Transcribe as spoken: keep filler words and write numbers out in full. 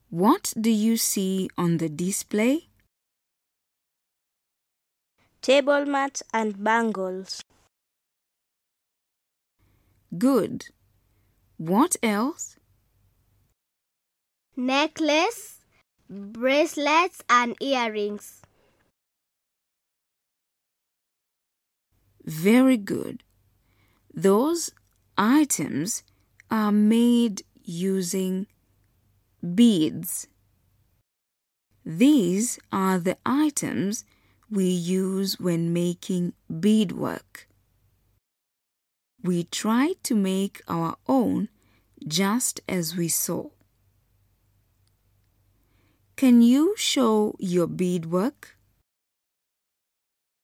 What do you see on the display? Table mats and bangles. Good. What else? Necklace, bracelets and earrings. Very good. Those items are made using beads. These are the items we use when making beadwork. We try to make our own just as we saw. Can you show your beadwork?